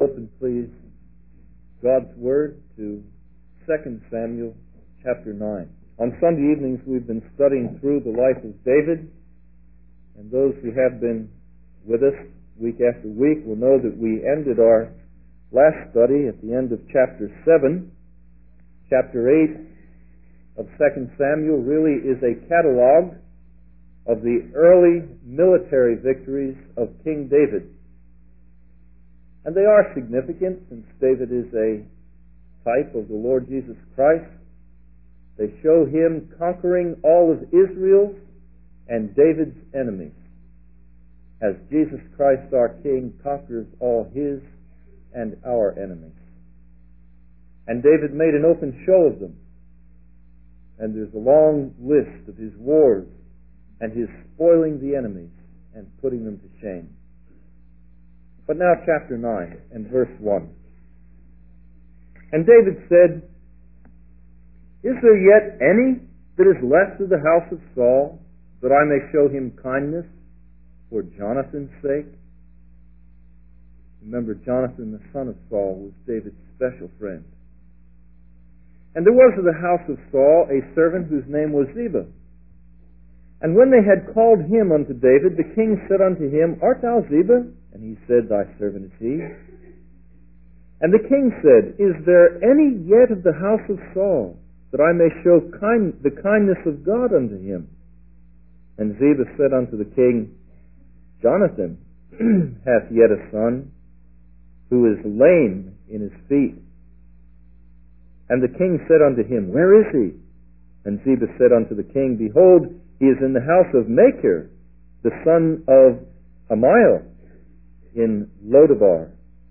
Open, please, God's Word to 2 Samuel chapter 9. On Sunday evenings, we've been studying through the life of David, and those who have been with us week after week will know that we ended our last study at the end of chapter 7. Chapter 8 of 2 Samuel really is a catalog of the early military victories of King David. And they are significant, since David is a type of the Lord Jesus Christ. They show him conquering all of Israel's and David's enemies, as Jesus Christ our King conquers all his and our enemies. And David made an open show of them. And there's a long list of his wars and his spoiling the enemies and putting them to shame. But now chapter 9 and verse 1. And David said, "Is there yet any that is left of the house of Saul, that I may show him kindness for Jonathan's sake?" Remember, Jonathan, the son of Saul, was David's special friend. "And there was of the house of Saul a servant whose name was Ziba. And when they had called him unto David, the king said unto him, Art thou Ziba? And he said, Thy servant is he. And the king said, Is there any yet of the house of Saul, that I may show the kindness of God unto him? And Ziba said unto the king, Jonathan hath yet a son, who is lame in his feet. And the king said unto him, Where is he? And Ziba said unto the king, Behold, he is in the house of Machir, the son of Amiel, in Lodabar.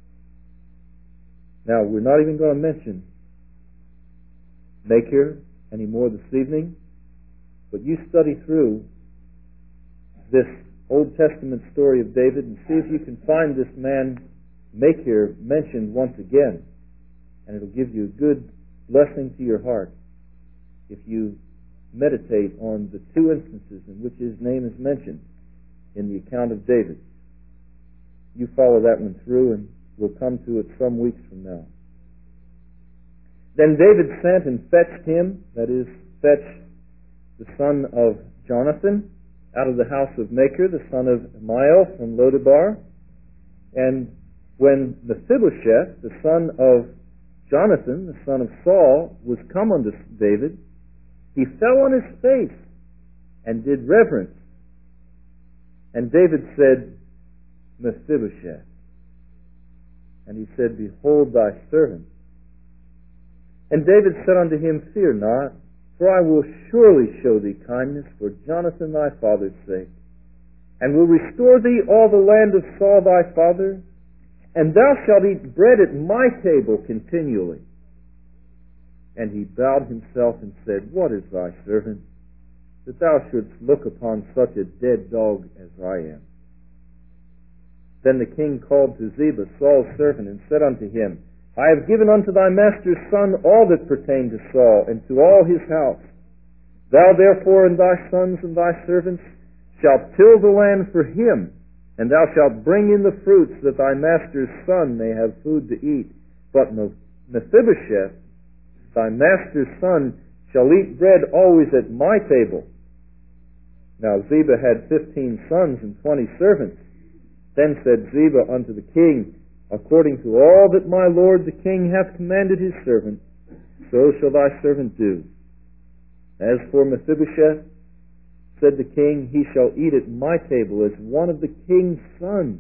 Now, we're not even going to mention Machir anymore this evening, but you study through this Old Testament story of David and see if you can find this man Machir mentioned once again, and it'll give you a good blessing to your heart if you meditate on the two instances in which his name is mentioned in the account of David. You follow that one through, and we'll come to it some weeks from now. Then David sent and fetched him, that is, fetched the son of Jonathan, out of the house of Machir, the son of Amiel, from Lodabar. And when Mephibosheth, the son of Jonathan, the son of Saul, was come unto David, he fell on his face and did reverence. And David said, Mephibosheth. And he said, Behold thy servant. And David said unto him, Fear not, for I will surely show thee kindness for Jonathan thy father's sake, and will restore thee all the land of Saul thy father, and thou shalt eat bread at my table continually. And he bowed himself and said, What is thy servant, that thou shouldst look upon such a dead dog as I am? Then the king called to Ziba, Saul's servant, and said unto him, I have given unto thy master's son all that pertained to Saul, and to all his house. Thou therefore and thy sons and thy servants shalt till the land for him, and thou shalt bring in the fruits, that thy master's son may have food to eat. But Mephibosheth, thy master's son, shall eat bread always at my table. Now Ziba had 15 sons and 20 servants. Then said Ziba unto the king, According to all that my lord the king hath commanded his servant, so shall thy servant do. As for Mephibosheth, said the king, he shall eat at my table as one of the king's sons.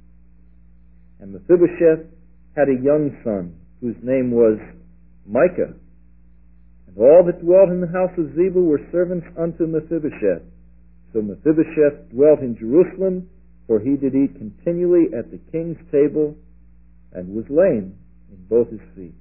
And Mephibosheth had a young son, whose name was Micah. And all that dwelt in the house of Ziba were servants unto Mephibosheth. So Mephibosheth dwelt in Jerusalem, for he did eat continually at the king's table, and was lame in both his feet.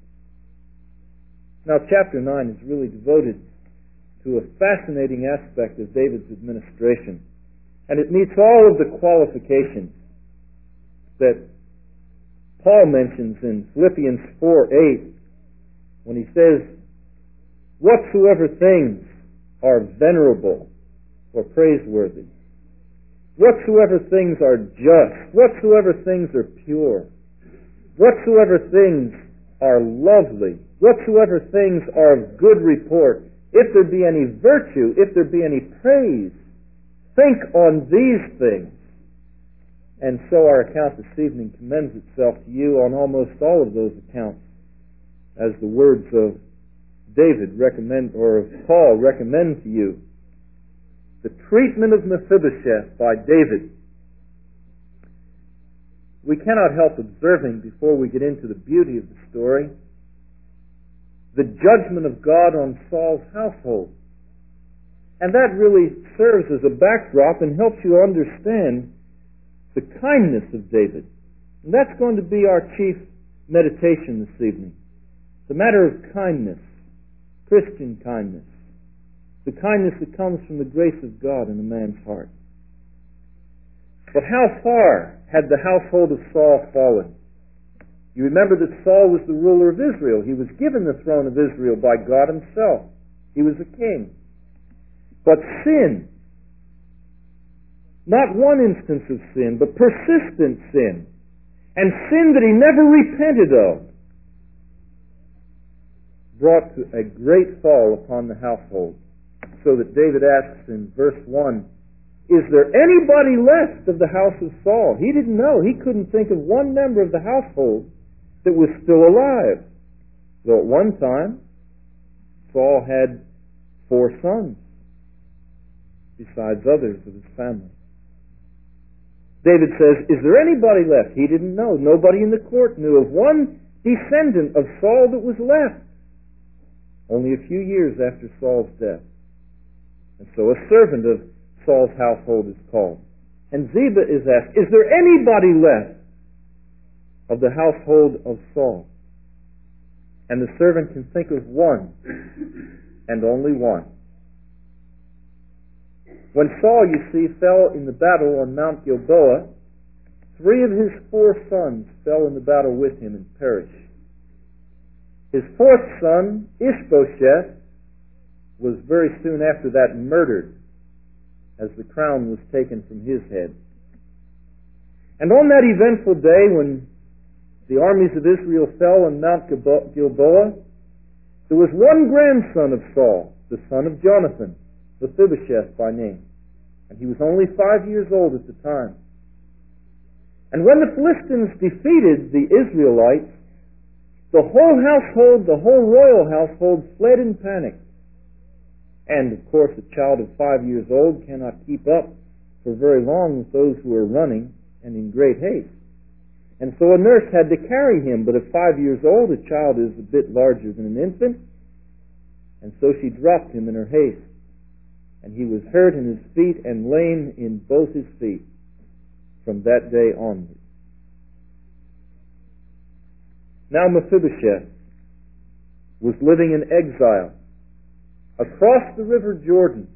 Now chapter 9 is really devoted to a fascinating aspect of David's administration, and it meets all of the qualifications that Paul mentions in Philippians 4:8, when he says, Whatsoever things are venerable or praiseworthy, whatsoever things are just, whatsoever things are pure, whatsoever things are lovely, whatsoever things are of good report, if there be any virtue, if there be any praise, think on these things. And so our account this evening commends itself to you on almost all of those accounts as the words of David recommend, or of Paul recommend to you. The treatment of Mephibosheth by David. We cannot help observing, before we get into the beauty of the story, the judgment of God on Saul's household. And that really serves as a backdrop and helps you understand the kindness of David. And that's going to be our chief meditation this evening. The matter of kindness, Christian kindness, the kindness that comes from the grace of God in a man's heart. But how far had the household of Saul fallen? You remember that Saul was the ruler of Israel. He was given the throne of Israel by God himself. He was a king. But sin, not one instance of sin, but persistent sin, and sin that he never repented of, brought to a great fall upon the household. So that David asks in verse 1, is there anybody left of the house of Saul? He didn't know. He couldn't think of one member of the household that was still alive. Though at one time, Saul had 4 sons, besides others of his family. David says, is there anybody left? He didn't know. Nobody in the court knew of one descendant of Saul that was left. Only a few years after Saul's death. And so a servant of Saul's household is called. And Ziba is asked, is there anybody left of the household of Saul? And the servant can think of one, and only one. When Saul, you see, fell in the battle on Mount Gilboa, 3 of his 4 sons fell in the battle with him and perished. His 4th son, Ishbosheth, was very soon after that murdered as the crown was taken from his head. And on that eventful day when the armies of Israel fell on Mount Gilboa, there was one grandson of Saul, the son of Jonathan, Mephibosheth by name. And he was only 5 years old at the time. And when the Philistines defeated the Israelites, the whole household, the whole royal household, fled in panic. And, of course, a child of 5 years old cannot keep up for very long with those who are running and in great haste. And so a nurse had to carry him, but at 5 years old, a child is a bit larger than an infant, and so she dropped him in her haste. And he was hurt in his feet and lame in both his feet from that day onward. Now Mephibosheth was living in exile across the river Jordan,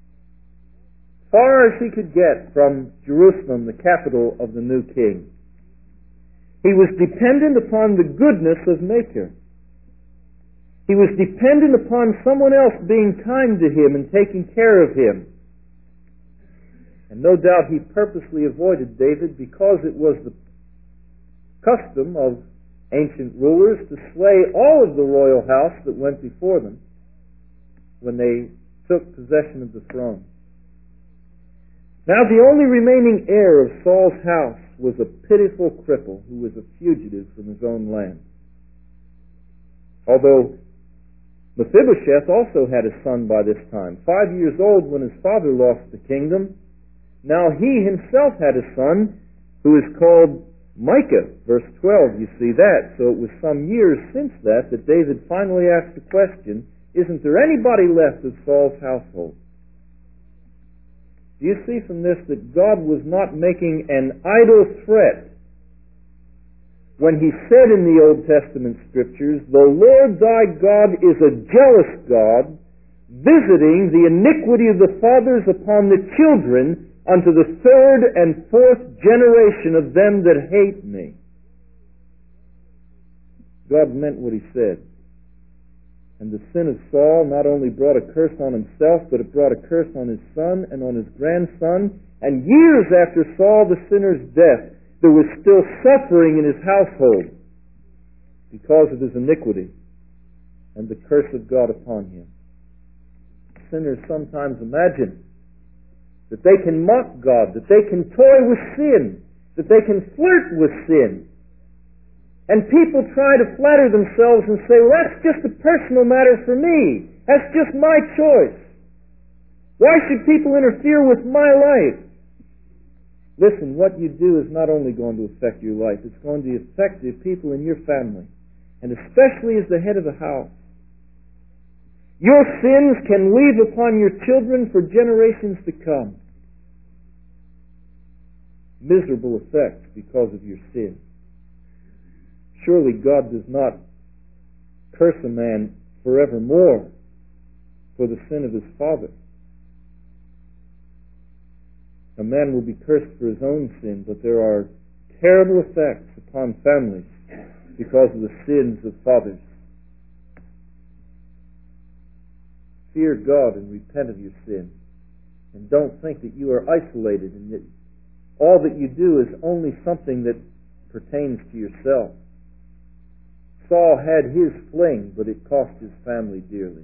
far as he could get from Jerusalem, the capital of the new king. He was dependent upon the goodness of Maker. He was dependent upon someone else being kind to him and taking care of him. And no doubt he purposely avoided David because it was the custom of ancient rulers to slay all of the royal house that went before them when they took possession of the throne. Now the only remaining heir of Saul's house was a pitiful cripple who was a fugitive from his own land. Although Mephibosheth also had a son by this time, 5 years old when his father lost the kingdom. Now he himself had a son who is called Micah, verse 12, you see that. So it was some years since that David finally asked the question, isn't there anybody left of Saul's household? Do you see from this that God was not making an idle threat when he said in the Old Testament Scriptures, the Lord thy God is a jealous God, visiting the iniquity of the fathers upon the children unto the 3rd and 4th generation of them that hate me. God meant what he said. And the sin of Saul not only brought a curse on himself, but it brought a curse on his son and on his grandson. And years after Saul the sinner's death, there was still suffering in his household because of his iniquity and the curse of God upon him. Sinners sometimes imagine that they can mock God, that they can toy with sin, that they can flirt with sin. And people try to flatter themselves and say, well, that's just a personal matter for me. That's just my choice. Why should people interfere with my life? Listen, what you do is not only going to affect your life, it's going to affect the people in your family, and especially as the head of the house. Your sins can leave upon your children for generations to come miserable effects because of your sin. Surely God does not curse a man forevermore for the sin of his father. A man will be cursed for his own sin, but there are terrible effects upon families because of the sins of fathers. Fear God and repent of your sin. And don't think that you are isolated and that all that you do is only something that pertains to yourself. Saul had his fling, but it cost his family dearly.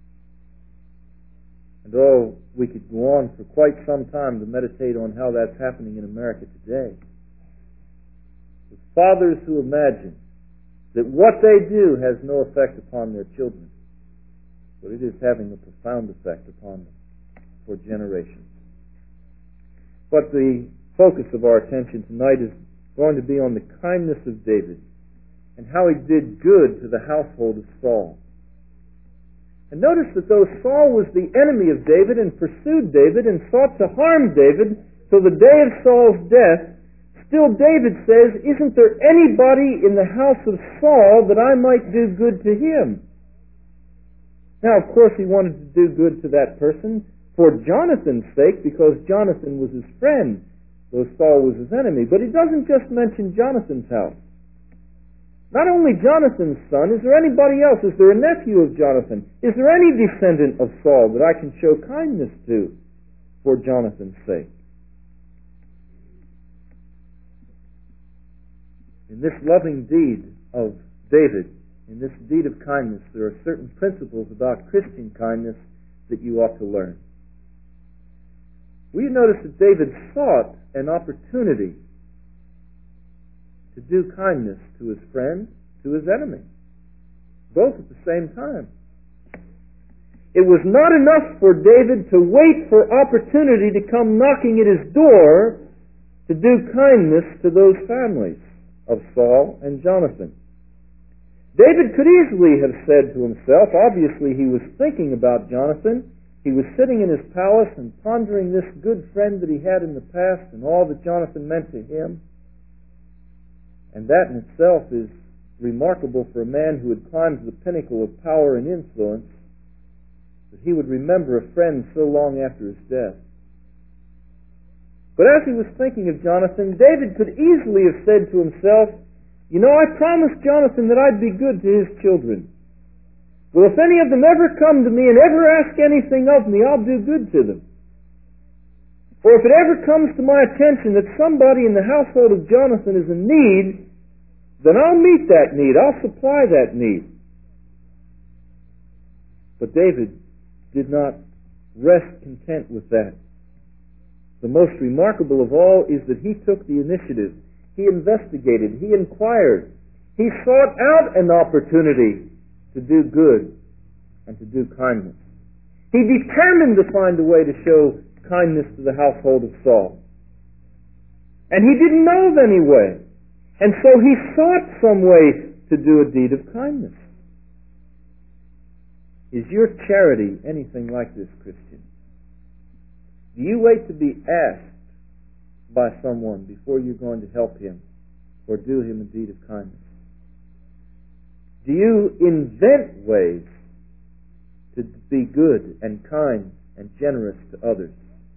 And we could go on for quite some time to meditate on how that's happening in America today. The fathers who imagine that what they do has no effect upon their children, but it is having a profound effect upon them for generations. But the focus of our attention tonight is going to be on the kindness of David and how he did good to the household of Saul. And notice that though Saul was the enemy of David and pursued David and sought to harm David till the day of Saul's death, still David says, isn't there anybody in the house of Saul that I might do good to him? Now, of course, he wanted to do good to that person for Jonathan's sake, because Jonathan was his friend, though Saul was his enemy. But he doesn't just mention Jonathan's house. Not only Jonathan's son, is there anybody else? Is there a nephew of Jonathan? Is there any descendant of Saul that I can show kindness to for Jonathan's sake? In this loving deed of David, in this deed of kindness, there are certain principles about Christian kindness that you ought to learn. We notice that David sought an opportunity to do kindness to his friend, to his enemy, both at the same time. It was not enough for David to wait for opportunity to come knocking at his door to do kindness to those families of Saul and Jonathan. David could easily have said to himself, obviously he was thinking about Jonathan, he was sitting in his palace and pondering this good friend that he had in the past and all that Jonathan meant to him. And that in itself is remarkable for a man who had climbed to the pinnacle of power and influence, that he would remember a friend so long after his death. But as he was thinking of Jonathan, David could easily have said to himself, you know, I promised Jonathan that I'd be good to his children. Well, if any of them ever come to me and ever ask anything of me, I'll do good to them. Or if it ever comes to my attention that somebody in the household of Jonathan is in need, then I'll meet that need. I'll supply that need. But David did not rest content with that. The most remarkable of all is that he took the initiative. He investigated. He inquired. He sought out an opportunity to do good and to do kindness. He determined to find a way to show kindness to the household of Saul. And he didn't know of any way. And so he sought some way to do a deed of kindness. Is your charity anything like this, Christian? Do you wait to be asked by someone before you're going to help him or do him a deed of kindness? Do you invent ways to be good and kind and generous to others?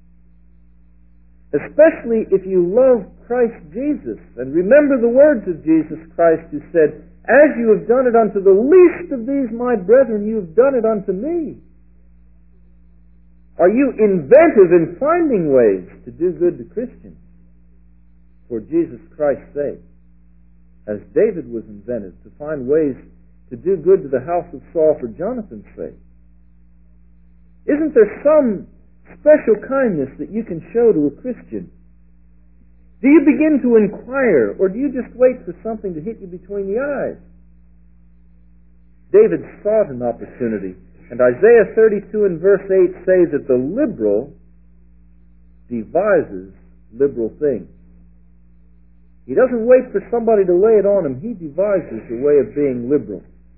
Especially if you love Christ Jesus. And remember the words of Jesus Christ who said, as you have done it unto the least of these my brethren, you have done it unto me. Are you inventive in finding ways to do good to Christians for Jesus Christ's sake? as David was invented, to find ways to do good to the house of Saul for Jonathan's sake? Isn't there some special kindness that you can show to a Christian? Do you begin to inquire, or do you just wait for something to hit you between the eyes? David sought an opportunity, and Isaiah 32 and verse 8 say that the liberal devises liberal things. He doesn't wait for somebody to lay it on him. He devises a way of being liberal.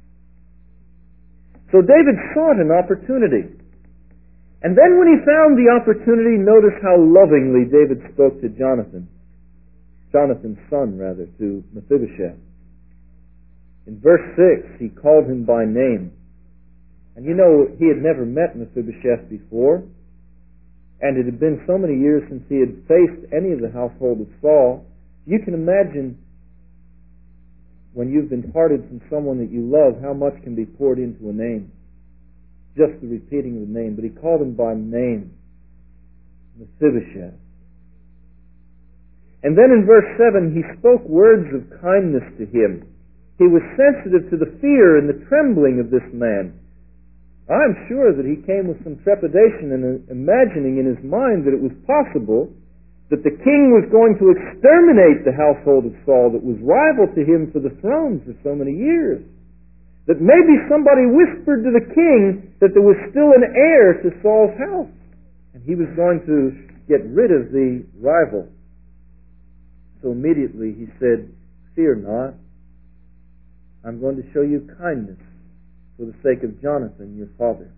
So David sought an opportunity. And then when he found the opportunity, notice how lovingly David spoke to Jonathan's son, to Mephibosheth. In verse 6, he called him by name. And you know, he had never met Mephibosheth before, and it had been so many years since he had faced any of the household of Saul. You can imagine, when you've been parted from someone that you love, how much can be poured into a name. Just the repeating of the name. But he called him by name, Mephibosheth. And then in verse 7, he spoke words of kindness to him. He was sensitive to the fear and the trembling of this man. I'm sure that he came with some trepidation and imagining in his mind that it was possible that the king was going to exterminate the household of Saul that was rival to him for the throne for so many years. That maybe somebody whispered to the king that there was still an heir to Saul's house, and he was going to get rid of the rival. So immediately he said, "Fear not. I'm going to show you kindness for the sake of Jonathan, your father."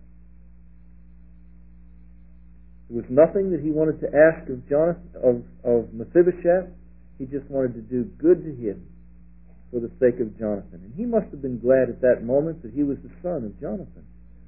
There was nothing that he wanted to ask of Mephibosheth. He just wanted to do good to him for the sake of Jonathan. And he must have been glad at that moment that he was the son of Jonathan.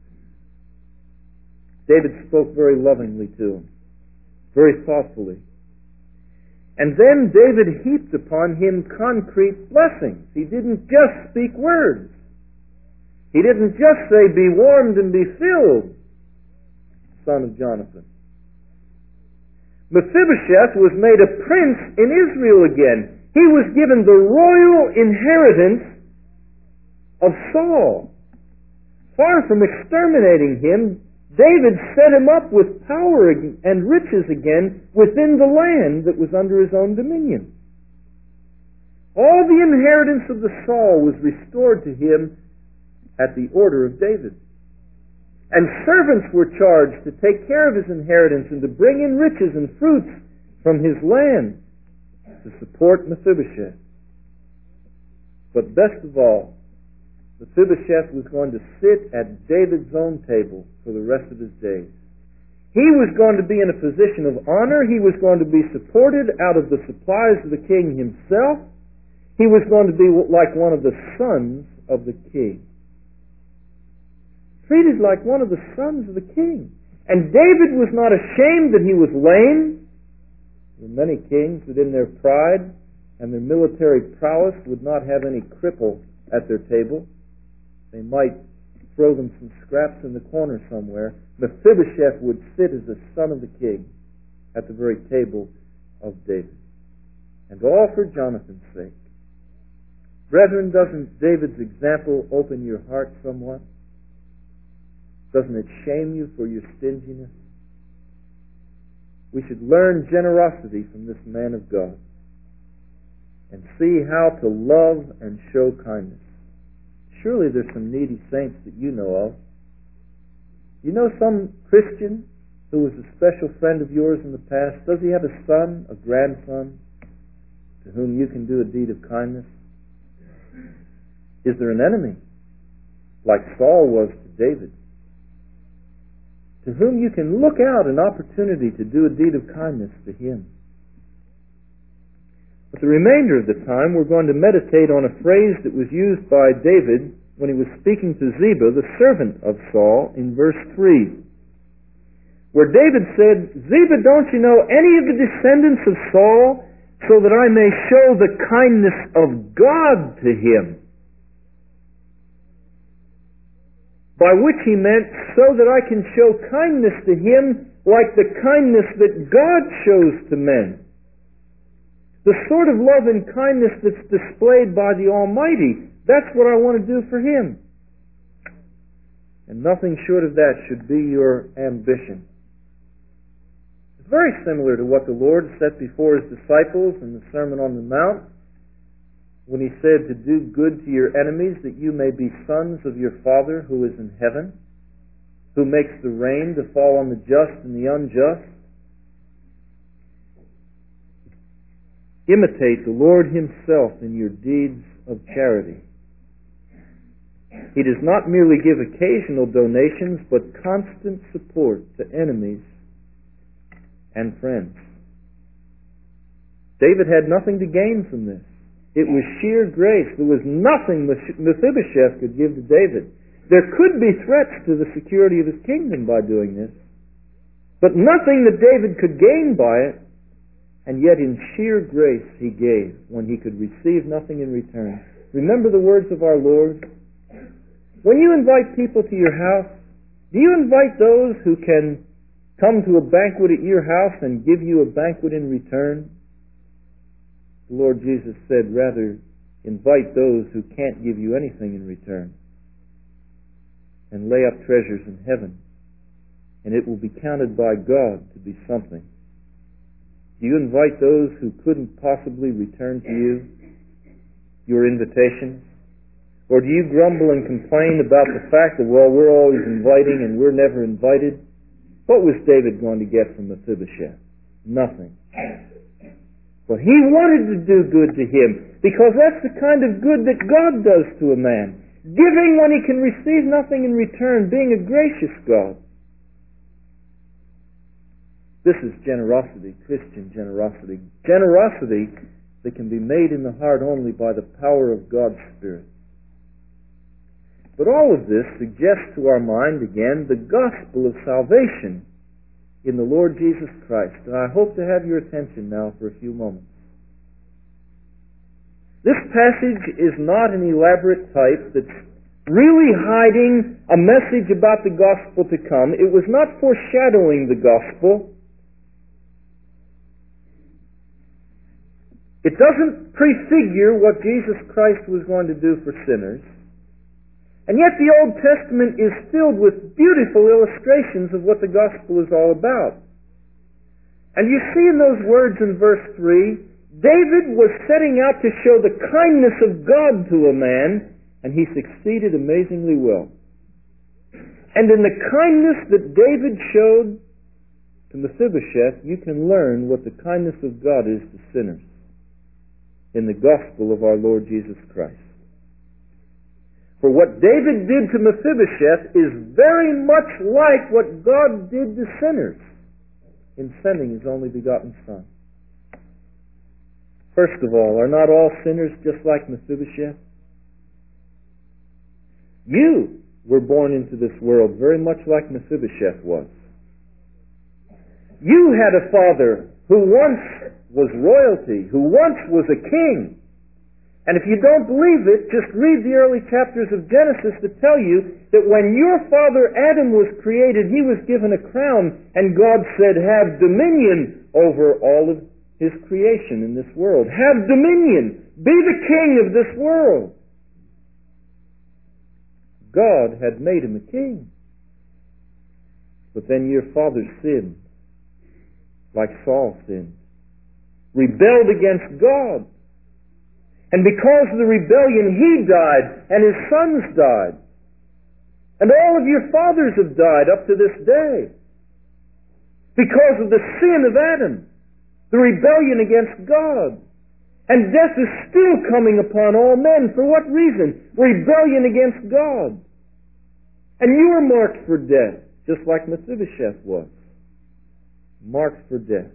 David spoke very lovingly to him, very thoughtfully. And then David heaped upon him concrete blessings. He didn't just speak words. He didn't just say, "Be warmed and be filled, son of Jonathan." Mephibosheth was made a prince in Israel again. He was given the royal inheritance of Saul. Far from exterminating him, David set him up with power and riches again within the land that was under his own dominion. All the inheritance of the Saul was restored to him at the order of David. And servants were charged to take care of his inheritance and to bring in riches and fruits from his land to support Mephibosheth. But best of all, Mephibosheth was going to sit at David's own table for the rest of his days. He was going to be in a position of honor. He was going to be supported out of the supplies of the king himself. He was going to be like one of the sons of the king. Treated like one of the sons of the king. And David was not ashamed that he was lame. There were many kings that in their pride and their military prowess would not have any cripple at their table. They might throw them some scraps in the corner somewhere. Mephibosheth would sit as a son of the king at the very table of David. And all for Jonathan's sake. Brethren, doesn't David's example open your heart somewhat? Doesn't it shame you for your stinginess? We should learn generosity from this man of God and see how to love and show kindness. Surely there's some needy saints that you know of. You know some Christian who was a special friend of yours in the past? Does he have a son, a grandson, to whom you can do a deed of kindness? Is there an enemy, like Saul was to David, to whom you can look out an opportunity to do a deed of kindness to him? But the remainder of the time we're going to meditate on a phrase that was used by David when he was speaking to Ziba, the servant of Saul, in verse 3, where David said, "Ziba, don't you know any of the descendants of Saul, so that I may show the kindness of God to him?" By which he meant, so that I can show kindness to him like the kindness that God shows to men. The sort of love and kindness that's displayed by the Almighty, that's what I want to do for Him. And nothing short of that should be your ambition. It's very similar to what the Lord set before His disciples in the Sermon on the Mount, when He said to do good to your enemies, that you may be sons of your Father who is in heaven, who makes the rain to fall on the just and the unjust. Imitate the Lord Himself in your deeds of charity. He does not merely give occasional donations, but constant support to enemies and friends. David had nothing to gain from this. It was sheer grace. There was nothing Mephibosheth could give to David. There could be threats to the security of his kingdom by doing this, but nothing that David could gain by it, and yet in sheer grace he gave when he could receive nothing in return. Remember the words of our Lord? When you invite people to your house, do you invite those who can come to a banquet at your house and give you a banquet in return? The Lord Jesus said, rather, invite those who can't give you anything in return, and lay up treasures in heaven, and it will be counted by God to be something. Do you invite those who couldn't possibly return to you your invitations? Or do you grumble and complain about the fact that, well, we're always inviting and we're never invited? What was David going to get from Mephibosheth? Nothing. But he wanted to do good to him, because that's the kind of good that God does to a man. Giving when he can receive nothing in return, being a gracious God. This is generosity, Christian generosity. Generosity that can be made in the heart only by the power of God's Spirit. But all of this suggests to our mind, again, the gospel of salvation in the Lord Jesus Christ. And I hope to have your attention now for a few moments. This passage is not an elaborate type that's really hiding a message about the gospel to come. It was not foreshadowing the gospel. It doesn't prefigure what Jesus Christ was going to do for sinners. And yet the Old Testament is filled with beautiful illustrations of what the gospel is all about. And you see in those words in verse 3, David was setting out to show the kindness of God to a man, and he succeeded amazingly well. And in the kindness that David showed to Mephibosheth, you can learn what the kindness of God is to sinners in the gospel of our Lord Jesus Christ. For what David did to Mephibosheth is very much like what God did to sinners in sending His only begotten Son. First of all, are not all sinners just like Mephibosheth? You were born into this world very much like Mephibosheth was. You had a father who once was royalty, who once was a king. And if you don't believe it, just read the early chapters of Genesis to tell you that when your father Adam was created, he was given a crown, and God said, have dominion over all of His creation in this world. Have dominion. Be the king of this world. God had made him a king. But then your father sinned, like Saul sinned, rebelled against God. And because of the rebellion, he died, and his sons died. And all of your fathers have died up to this day. Because of the sin of Adam, the rebellion against God. And death is still coming upon all men. For what reason? Rebellion against God. And you are marked for death, just like Mephibosheth was. Marked for death.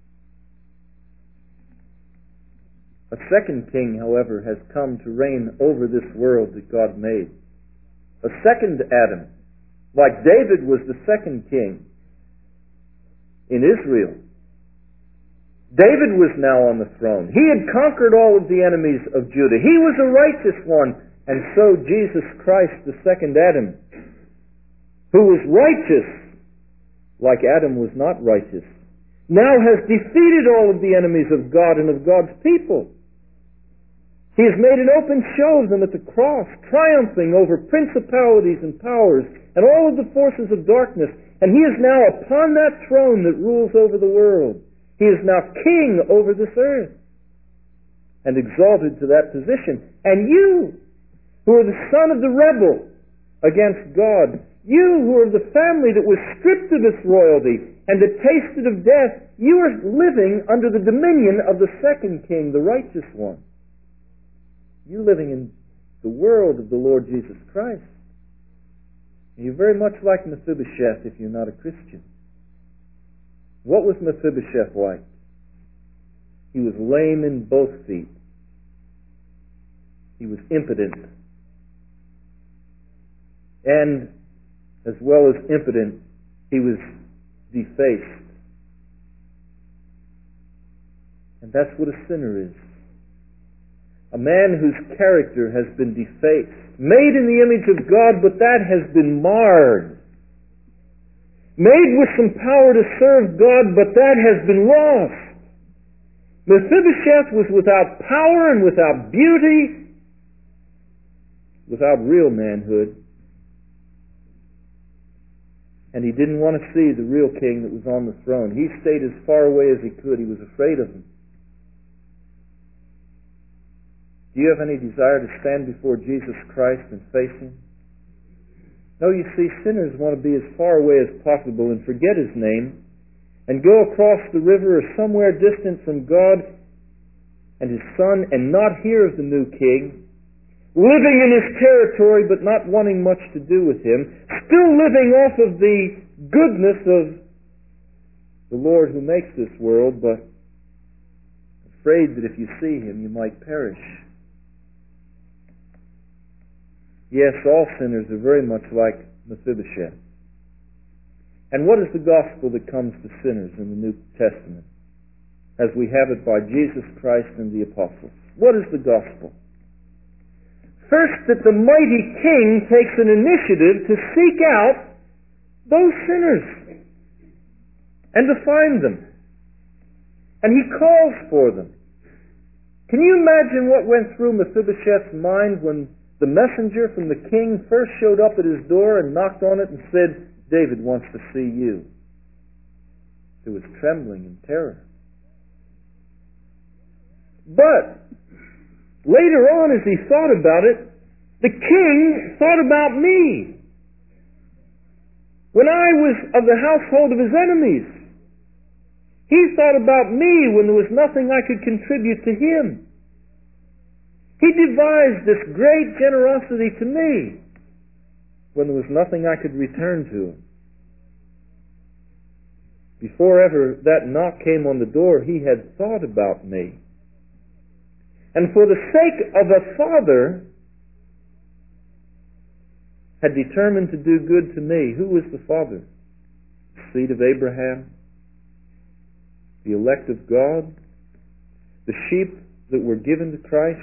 A second king, however, has come to reign over this world that God made. A second Adam, like David was the second king in Israel. David was now on the throne. He had conquered all of the enemies of Judah. He was a righteous one, and so Jesus Christ, the second Adam, who was righteous like Adam was not righteous, now has defeated all of the enemies of God and of God's people. He has made an open show of them at the cross, triumphing over principalities and powers and all of the forces of darkness. And He is now upon that throne that rules over the world. He is now king over this earth and exalted to that position. And you, who are the son of the rebel against God, you who are the family that was stripped of its royalty and that tasted of death, you are living under the dominion of the second king, the righteous one. You're living in the world of the Lord Jesus Christ. And you're very much like Mephibosheth if you're not a Christian. What was Mephibosheth like? He was lame in both feet. He was impotent. And as well as impotent, he was defaced. And that's what a sinner is. A man whose character has been defaced, made in the image of God, but that has been marred. Made with some power to serve God, but that has been lost. Mephibosheth was without power and without beauty, without real manhood. And he didn't want to see the real king that was on the throne. He stayed as far away as he could. He was afraid of him. Do you have any desire to stand before Jesus Christ and face Him? No, you see, sinners want to be as far away as possible and forget His name and go across the river or somewhere distant from God and His Son and not hear of the new King, living in His territory but not wanting much to do with Him, still living off of the goodness of the Lord who makes this world, but afraid that if you see Him you might perish. Yes, all sinners are very much like Mephibosheth. And what is the gospel that comes to sinners in the New Testament, as we have it by Jesus Christ and the apostles? What is the gospel? First, that the mighty King takes an initiative to seek out those sinners and to find them. And He calls for them. Can you imagine what went through Mephibosheth's mind when the messenger from the king first showed up at his door and knocked on it and said, "David wants to see you"? There was trembling and terror. But later on, as he thought about it, the king thought about me. When I was of the household of his enemies, he thought about me when there was nothing I could contribute to him. He devised this great generosity to me when there was nothing I could return to him. Before ever that knock came on the door, he had thought about me. And for the sake of a father, had determined to do good to me. Who was the father? The seed of Abraham, the elect of God, the sheep that were given to Christ.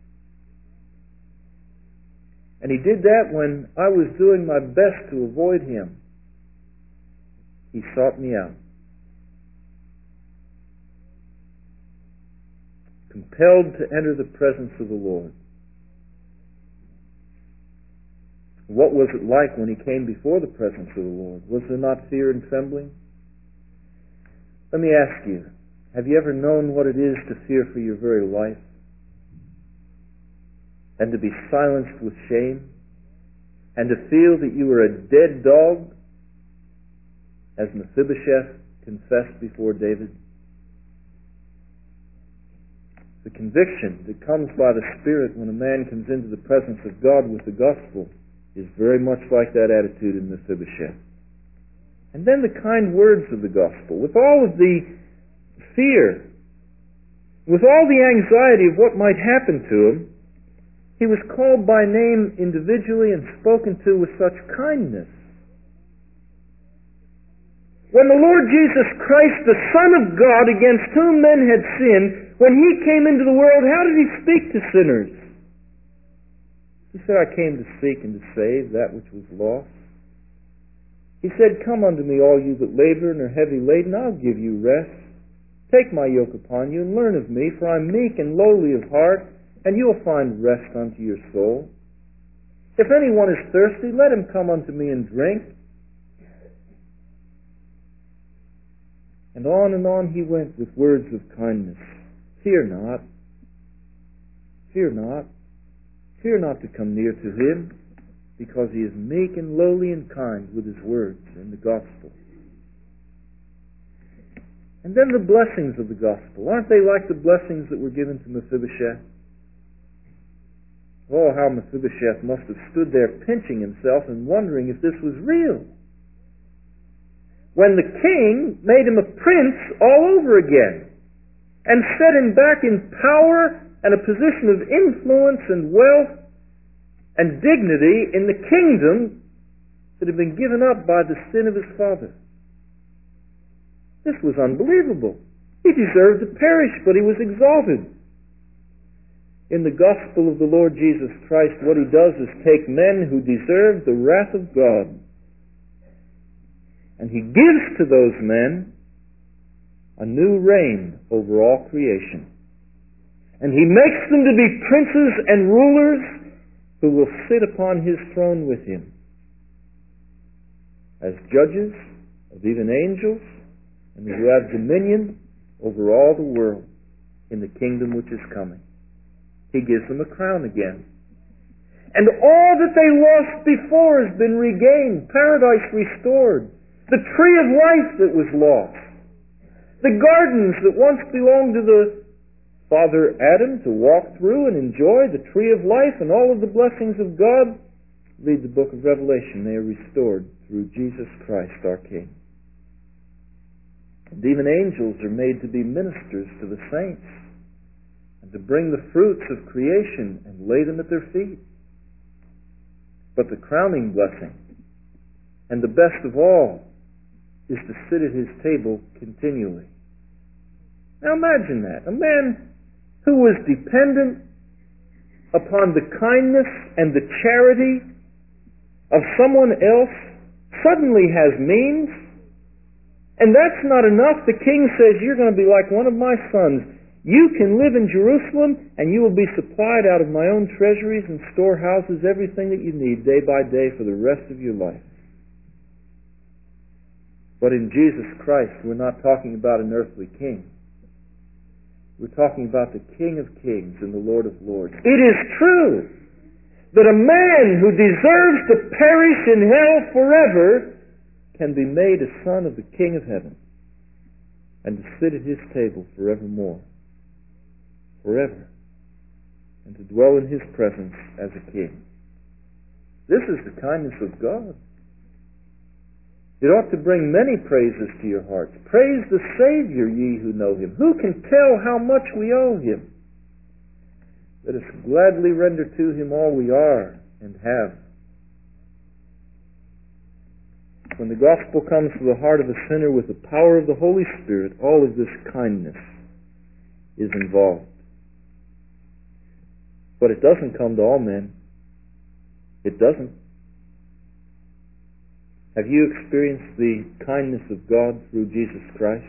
And He did that when I was doing my best to avoid Him. He sought me out. Compelled to enter the presence of the Lord. What was it like when He came before the presence of the Lord? Was there not fear and trembling? Let me ask you, have you ever known what it is to fear for your very life? And to be silenced with shame? And to feel that you were a dead dog? As Mephibosheth confessed before David? The conviction that comes by the Spirit when a man comes into the presence of God with the gospel is very much like that attitude in Mephibosheth. And then the kind words of the gospel, with all of the fear, with all the anxiety of what might happen to him, he was called by name individually and spoken to with such kindness. When the Lord Jesus Christ, the Son of God, against whom men had sinned, when He came into the world, how did He speak to sinners? He said, "I came to seek and to save that which was lost." He said, "Come unto me, all you that labor and are heavy laden, I'll give you rest. Take my yoke upon you and learn of me, for I am meek and lowly of heart, and you will find rest unto your soul. If anyone is thirsty, let him come unto me and drink." And on he went with words of kindness. Fear not. Fear not. Fear not to come near to him, because he is meek and lowly and kind with his words in the gospel. And then the blessings of the gospel. Aren't they like the blessings that were given to Mephibosheth? Oh, how Mephibosheth must have stood there pinching himself and wondering if this was real, when the king made him a prince all over again and set him back in power and a position of influence and wealth and dignity in the kingdom that had been given up by the sin of his father. This was unbelievable. He deserved to perish, but he was exalted. In the gospel of the Lord Jesus Christ, what he does is take men who deserve the wrath of God, and he gives to those men a new reign over all creation. And he makes them to be princes and rulers who will sit upon his throne with him as judges of even angels, and who have dominion over all the world in the kingdom which is coming. He gives them a crown again. And all that they lost before has been regained, paradise restored, the tree of life that was lost, the gardens that once belonged to the Father Adam to walk through and enjoy, the tree of life and all of the blessings of God. Read the book of Revelation. They are restored through Jesus Christ our King. And even angels are made to be ministers to the saints and to bring the fruits of creation and lay them at their feet. But the crowning blessing, and the best of all, is to sit at his table continually. Now imagine that. A man who was dependent upon the kindness and the charity of someone else suddenly has means. And that's not enough. The king says, "You're going to be like one of my sons. You can live in Jerusalem, and you will be supplied out of my own treasuries and storehouses everything that you need day by day for the rest of your life." But in Jesus Christ, we're not talking about an earthly king. We're talking about the King of Kings and the Lord of Lords. It is true that a man who deserves to perish in hell forever can be made a son of the King of Heaven and to sit at his table forevermore, forever, and to dwell in his presence as a king. This is the kindness of God. It ought to bring many praises to your hearts. Praise the Savior, ye who know him. Who can tell how much we owe him? Let us gladly render to him all we are and have. When the gospel comes to the heart of a sinner with the power of the Holy Spirit, all of this kindness is involved. But it doesn't come to all men. It doesn't. Have you experienced the kindness of God through Jesus Christ?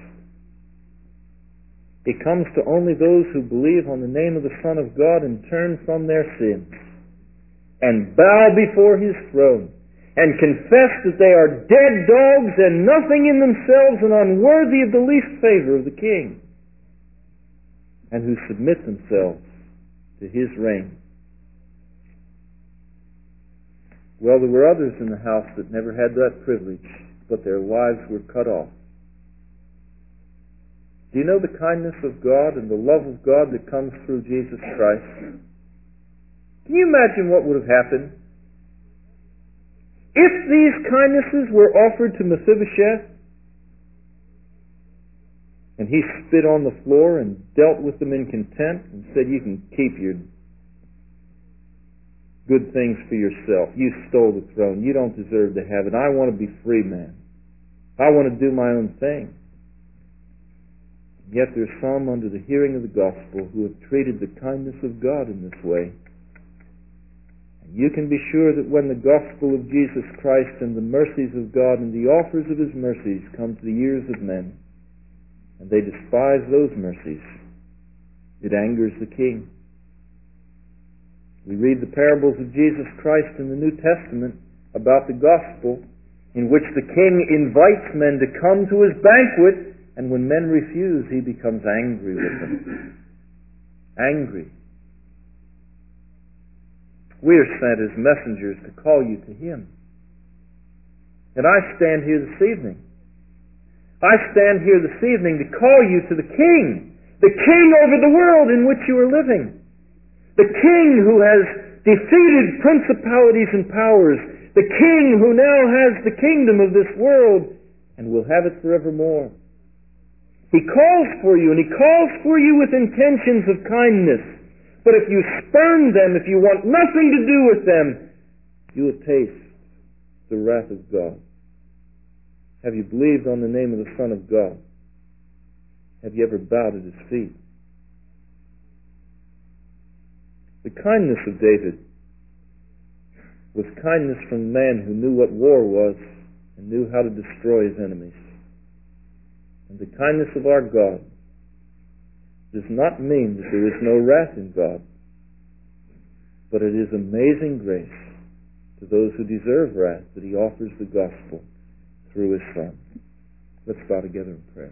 It comes to only those who believe on the name of the Son of God and turn from their sins and bow before his throne and confess that they are dead dogs and nothing in themselves and unworthy of the least favor of the King, and who submit themselves to his reign. Well, there were others in the house that never had that privilege, but their lives were cut off. Do you know the kindness of God and the love of God that comes through Jesus Christ? Can you imagine what would have happened if these kindnesses were offered to Mephibosheth and he spit on the floor and dealt with them in contempt and said, "You can keep your good things for yourself. You stole the throne. You don't deserve to have it. I want to be free, man. I want to do my own thing." Yet there are some under the hearing of the gospel who have treated the kindness of God in this way You can be sure that when the gospel of Jesus Christ and the mercies of God and the offers of His mercies come to the ears of men, and they despise those mercies, it angers the king. We read the parables of Jesus Christ in the New Testament about the gospel, in which the king invites men to come to his banquet, and when men refuse, he becomes angry with them. Angry. We are sent as messengers to call you to Him. And I stand here this evening. I stand here this evening to call you to the King over the world in which you are living. The King who has defeated principalities and powers. The King who now has the kingdom of this world and will have it forevermore. He calls for you, and He calls for you with intentions of kindness. But if you spurn them, if you want nothing to do with them, you will taste the wrath of God. Have you believed on the name of the Son of God? Have you ever bowed at His feet? The kindness of David was kindness from a man who knew what war was and knew how to destroy his enemies. And the kindness of our God does not mean that there is no wrath in God, but it is amazing grace to those who deserve wrath that He offers the gospel through His Son. Let's bow together in prayer.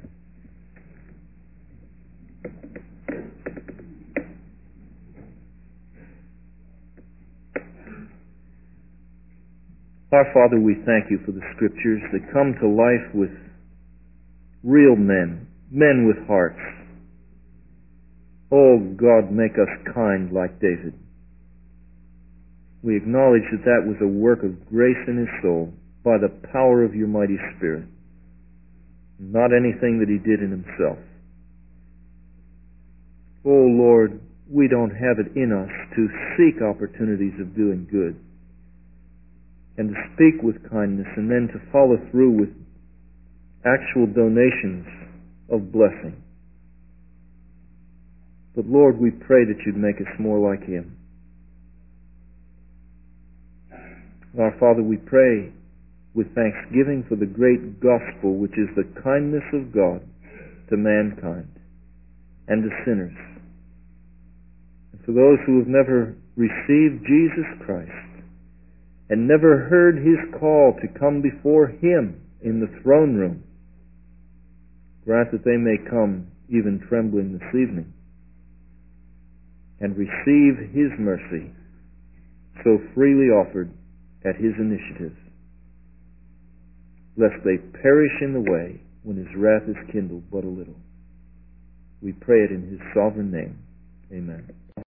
Our Father, we thank You for the Scriptures that come to life with real men with hearts. Oh God, make us kind like David. We acknowledge that that was a work of grace in his soul by the power of Your mighty Spirit, not anything that he did in himself. Oh Lord, we don't have it in us to seek opportunities of doing good and to speak with kindness and then to follow through with actual donations of blessing. But Lord, we pray that You'd make us more like Him. Our Father, we pray with thanksgiving for the great gospel, which is the kindness of God to mankind and to sinners. And for those who have never received Jesus Christ and never heard His call to come before Him in the throne room, grant that they may come even trembling this evening and receive His mercy so freely offered at His initiative, lest they perish in the way when His wrath is kindled but a little. We pray it in His sovereign name. Amen.